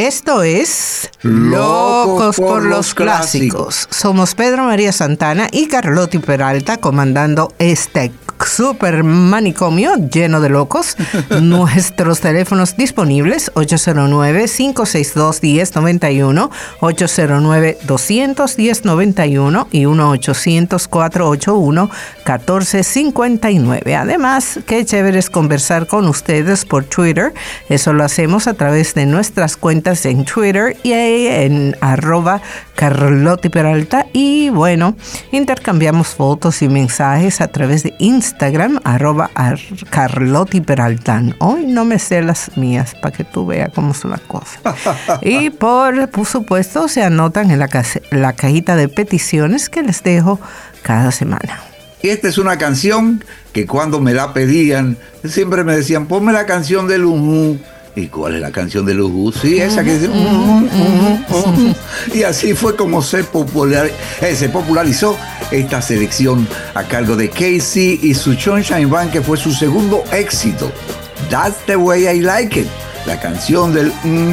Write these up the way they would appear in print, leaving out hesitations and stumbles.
Esto es Locos por los Clásicos. Somos Pedro María Santana y Carlotti Peralta comandando este super manicomio lleno de locos. Nuestros teléfonos disponibles 809-562-1091, 809-200-1091 y 1-800-481-1459. Además, qué chévere es conversar con ustedes por Twitter. Eso lo hacemos a través de nuestras cuentas en Twitter y en @Carlotti Peralta. Y bueno, intercambiamos fotos y mensajes a través de Instagram, @Carlotti Peraltán. Hoy no me sé las mías para que tú veas cómo son las cosas. Y por supuesto se anotan en la cajita de peticiones que les dejo cada semana. Y esta es una canción que cuando me la pedían, siempre me decían, ponme la canción de Lujú. ¿Y cuál es la canción de Lujú? Sí, esa que dice... Y así fue como se popularizó esta selección a cargo de Casey y su Sunshine Band, que fue su segundo éxito. That's the way I like it. La canción del...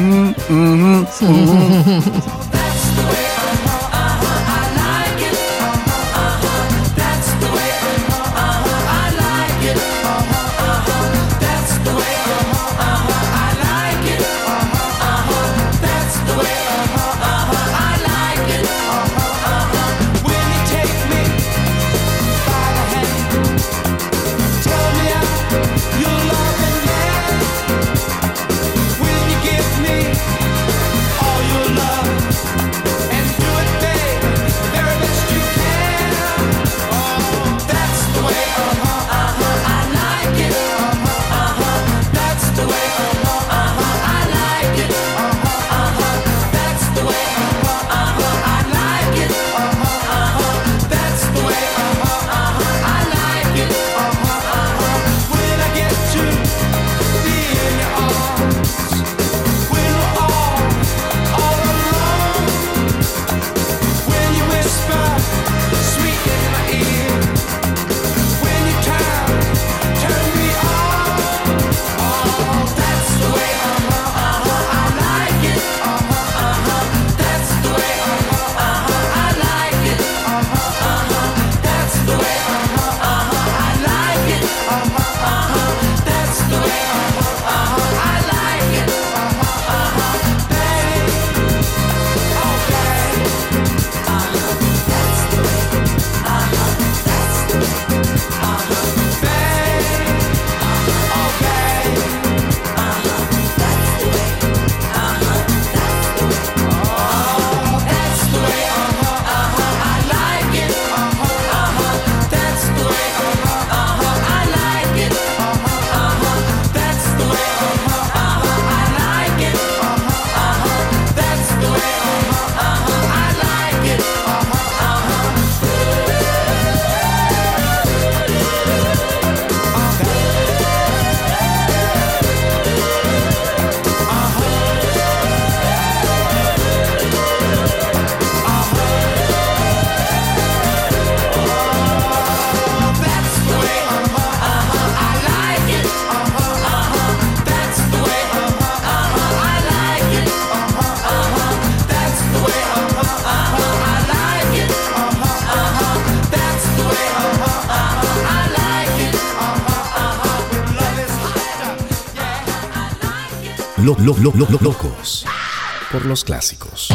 Locos por los clásicos.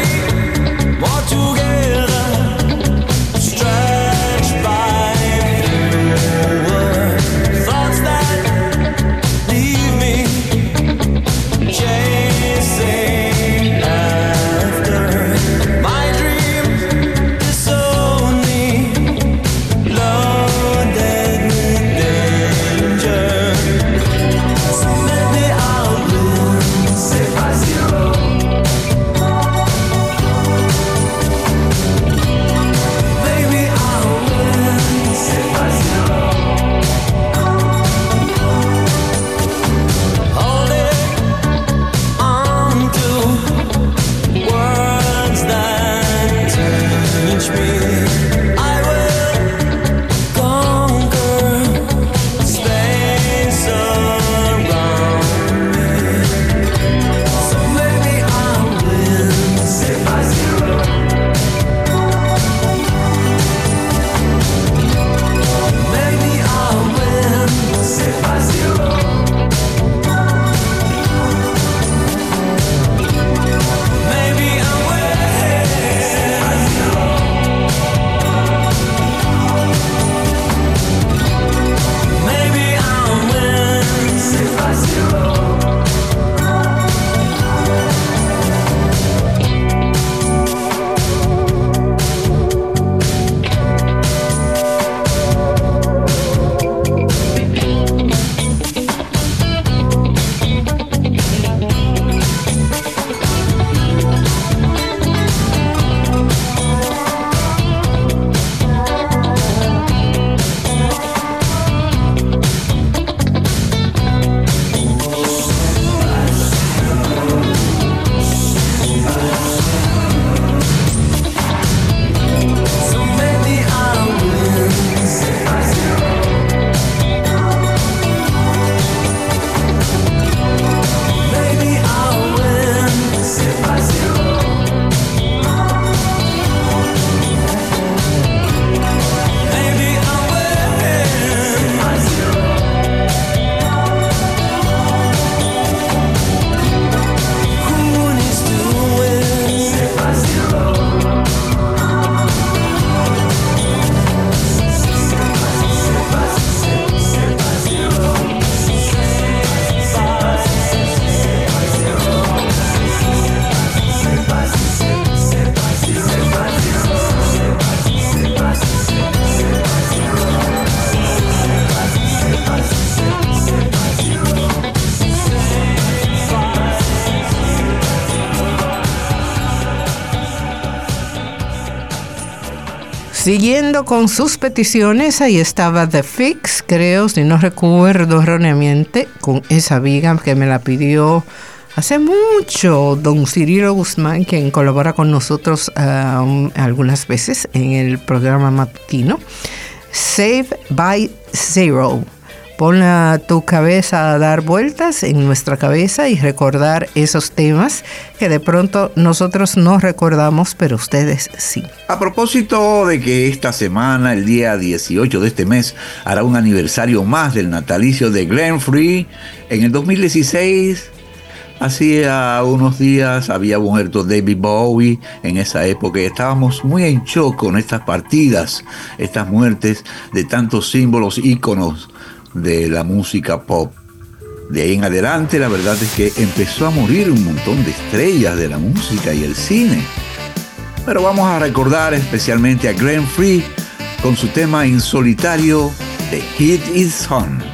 Together, stretched by Siguiendo con sus peticiones, ahí estaba The Fix, creo, si no recuerdo erróneamente, con esa viga que me la pidió hace mucho don Cirilo Guzmán, quien colabora con nosotros algunas veces en el programa matutino. Save by Zero. Pon tu cabeza a dar vueltas en nuestra cabeza y recordar esos temas que de pronto nosotros no recordamos, pero ustedes sí. A propósito de que esta semana, el día 18 de este mes, hará un aniversario más del natalicio de Glenn Frey. En el 2016, hacía unos días, había muerto David Bowie. En esa época estábamos muy en shock con estas partidas, estas muertes de tantos símbolos, íconos de la música pop. De ahí en adelante, la verdad es que empezó a morir un montón de estrellas de la música y el cine. Pero vamos a recordar especialmente a Glenn Frey con su tema en solitario, The Heat Is On.